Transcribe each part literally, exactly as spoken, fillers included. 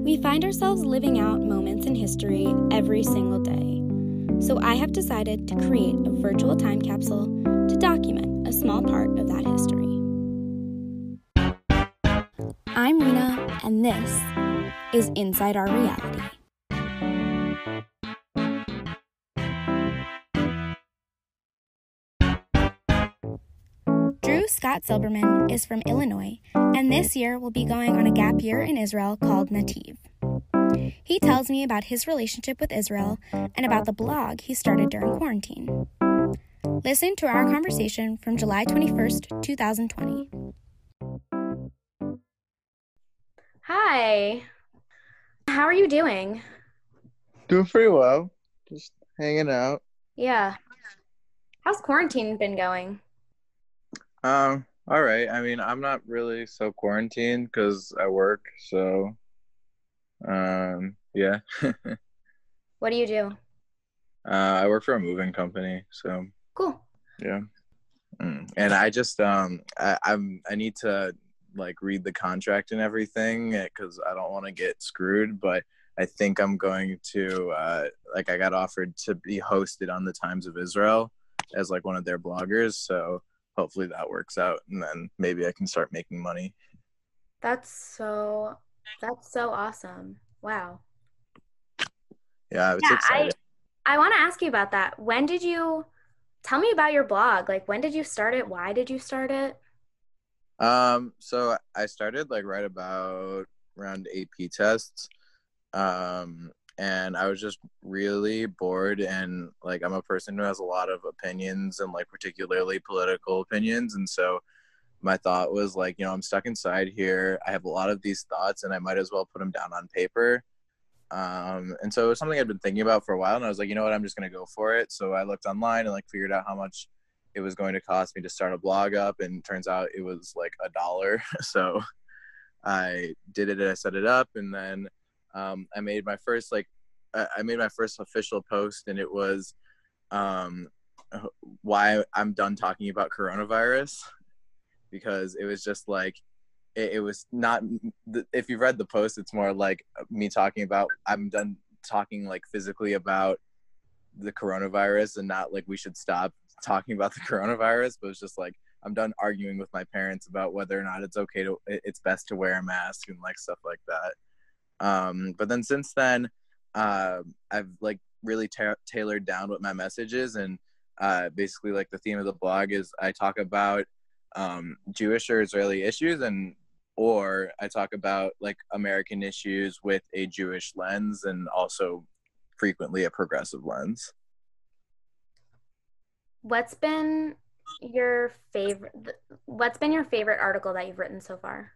We find ourselves living out moments in history every single day. So I have decided to create a virtual time capsule to document a small part of that history. I'm Rena, and this is Inside Our Reality. Drew Scott Silberman is from Illinois, and this year will be going on a gap year in Israel called Nativ. He tells me about his relationship with Israel and about the blog he started during quarantine. Listen to our conversation from July twenty-first, twenty twenty. Hi. How are you doing? Doing pretty well. Just hanging out. Yeah. How's quarantine been going? Um, all right. I mean, I'm not really so quarantined because I work, so um, yeah. What do you do? uh, I work for a moving company, so Cool. yeah. Mm. And I just um, I, I'm I need to like read the contract and everything because I don't want to get screwed, but I think I'm going to uh, like I got offered to be hosted on the Times of Israel as like one of their bloggers, so hopefully that works out, and then maybe I can start making money. That's so that's so awesome. Wow. Yeah, it's Yeah, I exciting. I want to ask you about that. When did you tell me about your blog? Like when did you start it? Why did you start it? Um, so I started like right about around A P tests. Um, and I was just really bored, and like I'm a person who has a lot of opinions and like particularly political opinions, and so my thought was like, you know, I'm stuck inside here. I have a lot of these thoughts and I might as well put them down on paper. Um, and so it was something I'd been thinking about for a while, and I was like, you know what, I'm just going to go for it. So I looked online and like figured out how much it was going to cost me to start a blog up, and turns out it was like a dollar. So I did it, I set it up, and then um, I made my first like I made my first official post, and it was um, why I'm done talking about coronavirus, because it was just like it, it was not, if you've read the post, it's more like me talking about I'm done talking like physically about the coronavirus, and not like we should stop talking about the coronavirus, but it's just like I'm done arguing with my parents about whether or not it's okay to it's best to wear a mask and like stuff like that. Um, but then since then, uh, I've like really ta- tailored down what my message is, and uh, basically like the theme of the blog is I talk about um, Jewish or Israeli issues, and or I talk about like American issues with a Jewish lens, and also frequently a progressive lens. What's been your favorite what's been your favorite article that you've written so far?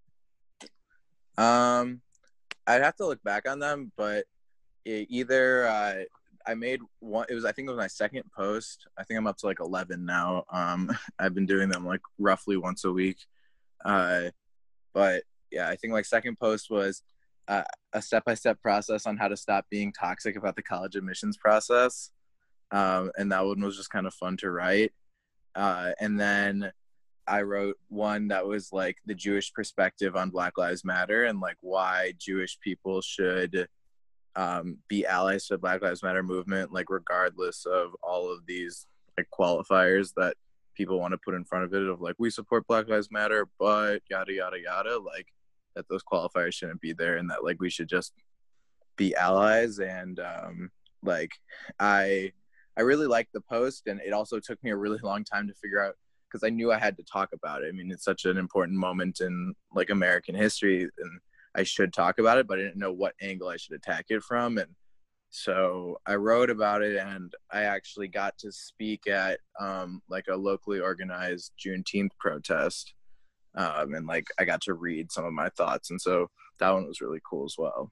Um, I'd have to look back on them, but it either uh, I made one. It was I think it was my second post. I think I'm up to like eleven now. Um, I've been doing them like roughly once a week. Uh, but yeah, I think my second post was uh, a step-by-step process on how to stop being toxic about the college admissions process. Um, and that one was just kind of fun to write. Uh, and then I wrote one that was like the Jewish perspective on Black Lives Matter, and like why Jewish people should um, be allies to the Black Lives Matter movement, like regardless of all of these like qualifiers that people want to put in front of it, of like we support Black Lives Matter, but yada yada yada, like that those qualifiers shouldn't be there, and that like we should just be allies. And um, like I I really liked the post, and it also took me a really long time to figure out, because I knew I had to talk about it. I mean, it's such an important moment in like American history, and I should talk about it, but I didn't know what angle I should attack it from. And so I wrote about it, and I actually got to speak at um, like a locally organized Juneteenth protest. Um, and like I got to read some of my thoughts. And so that one was really cool as well.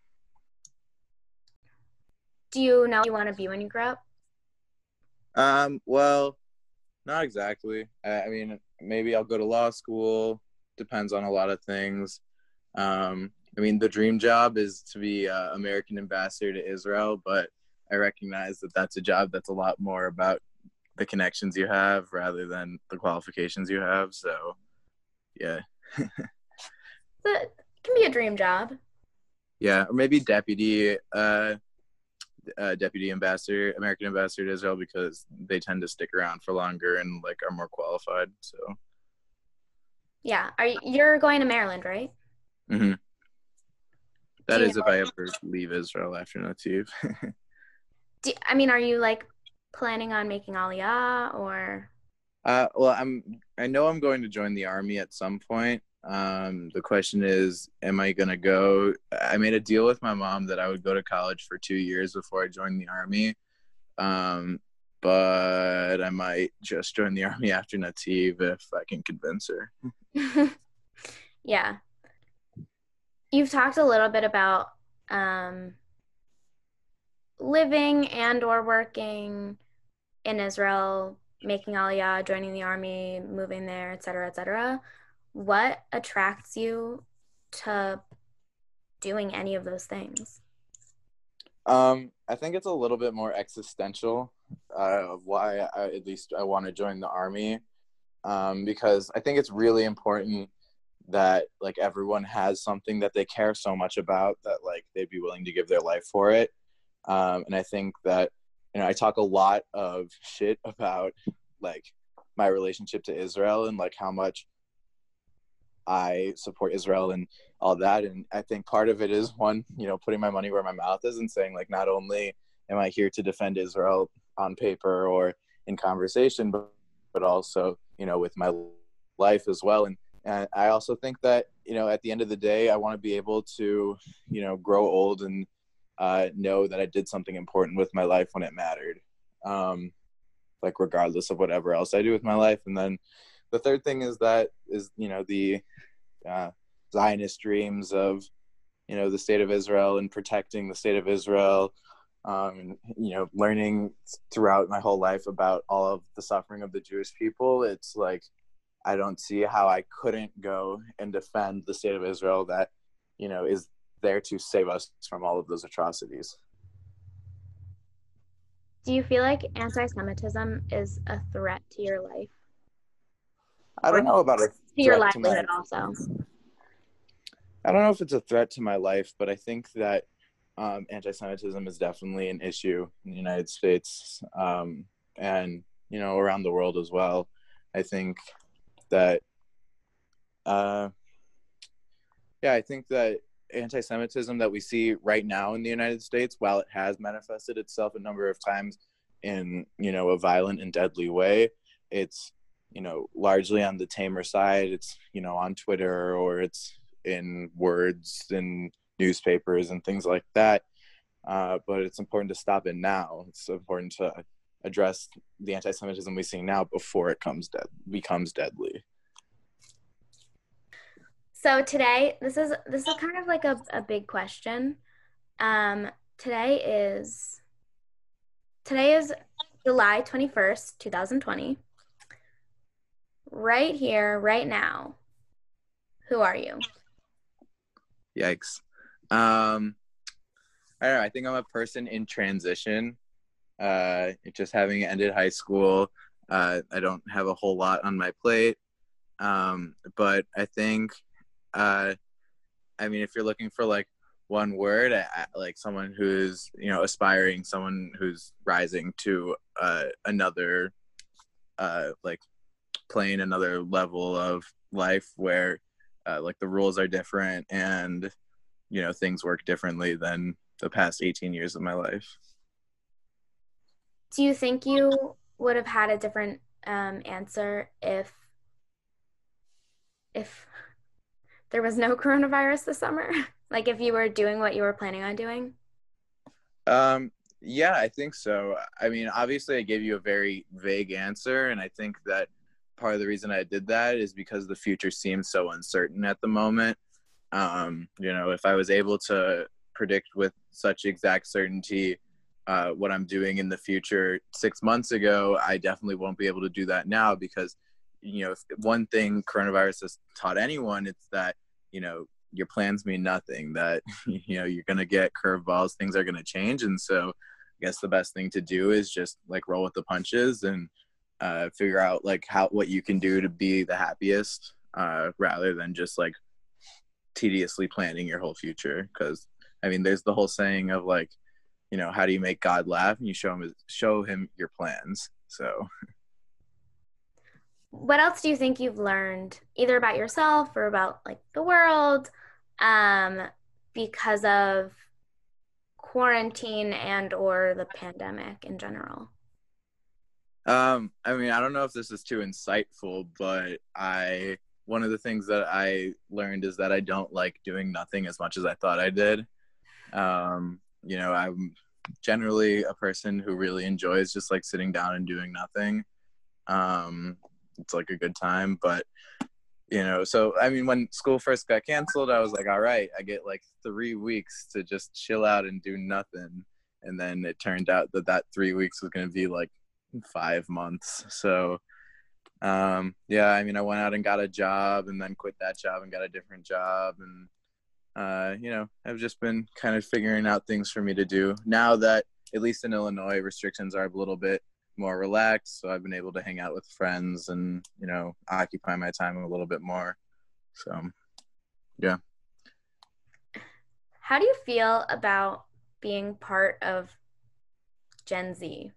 Do you know what you want to be when you grow up? Um, well, not exactly. I, I mean, maybe I'll go to law school. Depends on a lot of things. Um, I mean, the dream job is to be uh, American ambassador to Israel, but I recognize that that's a job that's a lot more about the connections you have rather than the qualifications you have. So, yeah. It can be a dream job. Yeah, or maybe deputy, uh, uh, deputy ambassador, American ambassador to Israel, because they tend to stick around for longer and like are more qualified. So. Yeah, are you, you're going to Maryland, right? Mm-hmm. That is know, if I ever leave Israel after Nativ. do, I mean, are you like planning on making Aliyah or? Uh, well, I'm. I know I'm going to join the army at some point. Um, the question is, am I gonna go? I made a deal with my mom that I would go to college for two years before I joined the army. Um, but I might just join the army after Nativ if I can convince her. Yeah. You've talked a little bit about um, living and or working in Israel, making Aliyah, joining the army, moving there, et cetera, et cetera. What attracts you to doing any of those things? Um, I think it's a little bit more existential uh, of why I, at least I want to join the army, um, because I think it's really important that like everyone has something that they care so much about that like they'd be willing to give their life for it. Um, and I think that, you know, I talk a lot of shit about like my relationship to Israel and like how much I support Israel and all that. And I think part of it is one, you know, putting my money where my mouth is and saying like, not only am I here to defend Israel on paper or in conversation, but, but also, you know, with my life as well. And, and I also think that, you know, at the end of the day, I want to be able to, you know, grow old and uh, know that I did something important with my life when it mattered. Um, like regardless of whatever else I do with my life. And then the third thing is that is, you know, the uh, Zionist dreams of, you know, the state of Israel and protecting the state of Israel. Um, you know, learning throughout my whole life about all of the suffering of the Jewish people. It's like, I don't see how I couldn't go and defend the state of Israel that, you know, is there to save us from all of those atrocities. Do you feel like anti-Semitism is a threat to your life? I don't know about a to your threat to my livelihood also? I don't know if it's a threat to my life, but I think that um, anti-Semitism is definitely an issue in the United States, um, and, you know, around the world as well. I think that, uh, yeah, I think that anti-Semitism that we see right now in the United States, while it has manifested itself a number of times in, you know, a violent and deadly way, it's, you know, largely on the tamer side. It's, you know, on Twitter, or it's in words and newspapers and things like that. Uh, but it's important to stop it now. It's important to address the anti-Semitism we see now before it comes dead becomes deadly. So today, this is this is kind of like a, a big question. Um, today is today is July twenty-first, twenty twenty. Right here, right now. Who are you? Yikes. Um, I don't know. I think I'm a person in transition. Uh, just having ended high school, uh, I don't have a whole lot on my plate. Um, but I think, uh, I mean, if you're looking for like one word, I, I, like someone who's, you know, aspiring, someone who's rising to uh, another, uh, like playing another level of life where uh, like the rules are different and, you know, things work differently than the past eighteen years of my life. Do you think you would have had a different um, answer if if there was no coronavirus this summer? Like if you were doing what you were planning on doing? Um, yeah, I think so. I mean, obviously I gave you a very vague answer, and I think that part of the reason I did that is because the future seems so uncertain at the moment. Um, you know, if I was able to predict with such exact certainty uh, what I'm doing in the future six months ago, I definitely won't be able to do that now because, you know, if one thing coronavirus has taught anyone, it's that, you know, your plans mean nothing, that, you know, you're going to get curveballs, things are going to change. And so I guess the best thing to do is just like roll with the punches and uh, figure out like how, what you can do to be the happiest uh, rather than just like tediously planning your whole future. Because I mean, there's the whole saying of like, you know, how do you make God laugh? And you show him show him your plans. So what else do you think you've learned either about yourself or about like the world um, because of quarantine and or the pandemic in general? Um, I mean, I don't know if this is too insightful, but I one of the things that I learned is that I don't like doing nothing as much as I thought I did. Um, you know, I'm generally a person who really enjoys just like sitting down and doing nothing. Um, it's like a good time, but you know, so I mean, when school first got canceled, I was like, all right, I get like three weeks to just chill out and do nothing. And then it turned out that that three weeks was going to be like five months. So, um, yeah, I mean, I went out and got a job and then quit that job and got a different job. And, uh, you know, I've just been kind of figuring out things for me to do now that at least in Illinois, restrictions are a little bit more relaxed. So I've been able to hang out with friends and, you know, occupy my time a little bit more. So, yeah. How do you feel about being part of Gen Z?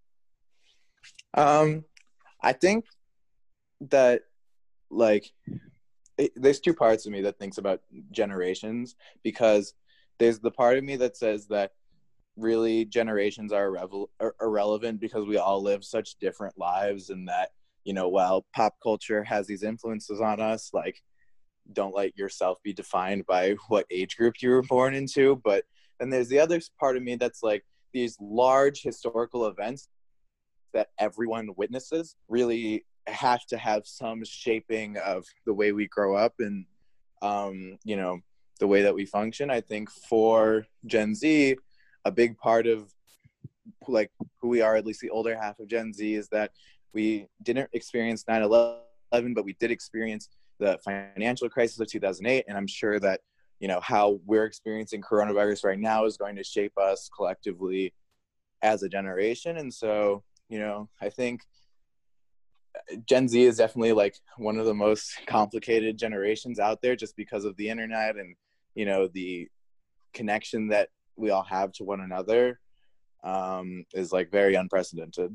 Um, I think that like it, there's two parts of me that thinks about generations, because there's the part of me that says that really generations are, irrevel- are irrelevant because we all live such different lives, and that, you know, while pop culture has these influences on us, like don't let yourself be defined by what age group you were born into. But then there's the other part of me that's like these large historical events that everyone witnesses really have to have some shaping of the way we grow up and, um, you know, the way that we function. I think for Gen Z, a big part of like who we are, at least the older half of Gen Z, is that we didn't experience nine eleven, but we did experience the financial crisis of two thousand eight. And I'm sure that, you know, how we're experiencing coronavirus right now is going to shape us collectively as a generation. And so, you know, I think Gen Z is definitely like one of the most complicated generations out there just because of the internet and, you know, the connection that we all have to one another um, is like very unprecedented.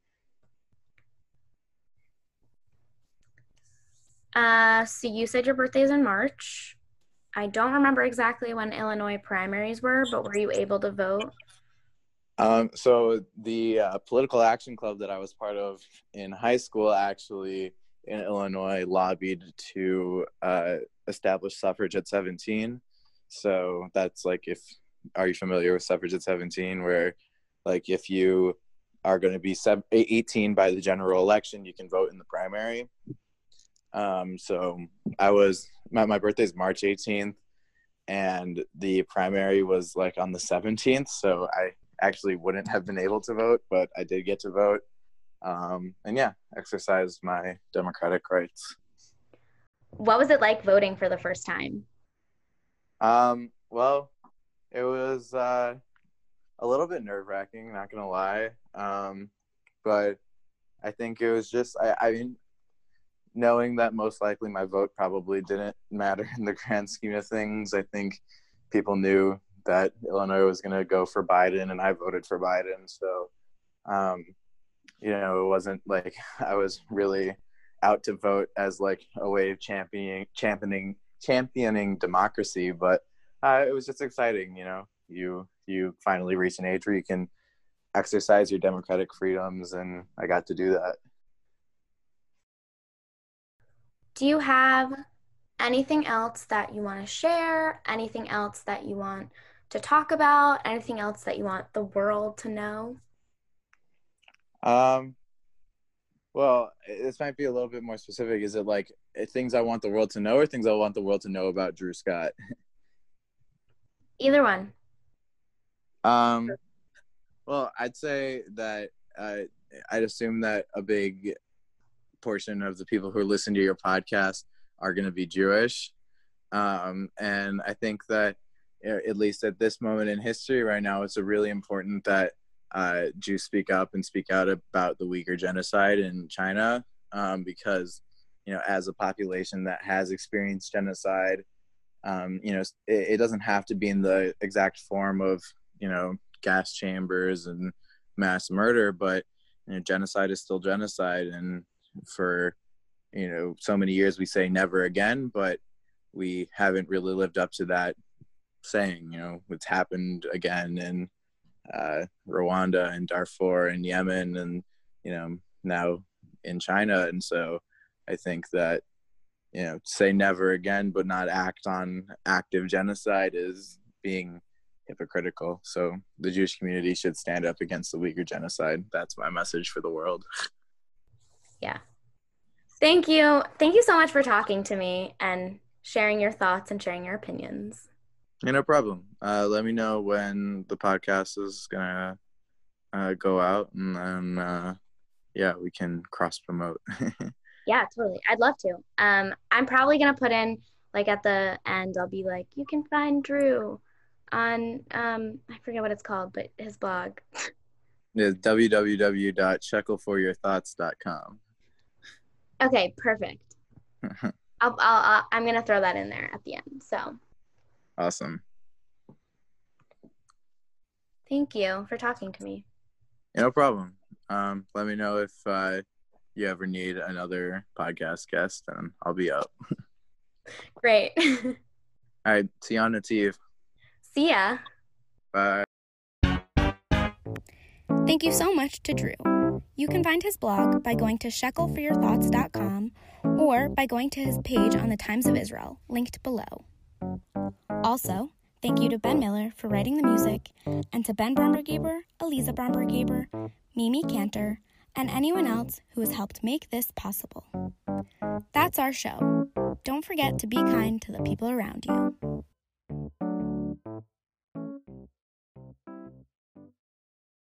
Uh, so you said your birthday is in March. I don't remember exactly when Illinois primaries were, but were you able to vote? Um, so the uh, political action club that I was part of in high school actually in Illinois lobbied to uh, establish suffrage at seventeen. So that's like, if, are you familiar with suffrage at seventeen, where like if you are going to be eighteen by the general election, you can vote in the primary. Um, so I was, my, my birthday is March eighteenth and the primary was like on the seventeenth. So I actually wouldn't have been able to vote, but I did get to vote. Um, and yeah, exercised my democratic rights. What was it like voting for the first time? Um, well, it was uh, a little bit nerve wracking, not gonna lie. Um, but I think it was just, I, I mean, knowing that most likely my vote probably didn't matter in the grand scheme of things, I think people knew that Illinois was going to go for Biden, and I voted for Biden. So, um, you know, it wasn't like I was really out to vote as like a way of championing, championing, championing democracy. But uh, it was just exciting. You know, you you finally reach an age where you can exercise your democratic freedoms, and I got to do that. Do you have anything else that you want to share? Anything else that you want to talk about? Anything else that you want the world to know? Um, well, this might be a little bit more specific. Is it like things I want the world to know, or things I want the world to know about Drew Scott? Either one. Um, well, I'd say that uh, I'd assume that a big portion of the people who listen to your podcast are going to be Jewish. Um, and I think that, at least at this moment in history right now, it's a really important that uh, Jews speak up and speak out about the Uyghur genocide in China, um, because, you know, as a population that has experienced genocide Um, you know, it, it doesn't have to be in the exact form of, you know, gas chambers and mass murder, but you know, genocide is still genocide. And for, you know, so many years we say never again, but we haven't really lived up to that saying. You know, it's happened again in uh, Rwanda and Darfur and Yemen, and, you know, now in China. And so I think that, you know, say never again, but not act on active genocide is being hypocritical. So the Jewish community should stand up against the Uyghur genocide. That's my message for the world. Yeah. Thank you. Thank you so much for talking to me and sharing your thoughts and sharing your opinions. Yeah, no problem. Uh, let me know when the podcast is going to uh, go out, and then, uh, yeah, we can cross promote. Yeah, totally. I'd love to. Um, I'm probably going to put in, like, at the end, I'll be like, you can find Drew on, um, I forget what it's called, but his blog. It's w w w dot shekel for your thoughts dot com. Okay, perfect. I'll, I'll, I'll, I'm going to throw that in there at the end. So. Awesome. Thank you for talking to me. Yeah, no problem. Um, let me know if uh, you ever need another podcast guest, and I'll be up. Great. All right. See you on Nativ. See ya. Bye. Thank you so much to Drew. You can find his blog by going to shekel for your thoughts dot com or by going to his page on the Times of Israel, linked below. Also, thank you to Ben Miller for writing the music, and to Ben Brombergaber, Eliza Brombergaber, Mimi Cantor, and anyone else who has helped make this possible. That's our show. Don't forget to be kind to the people around you.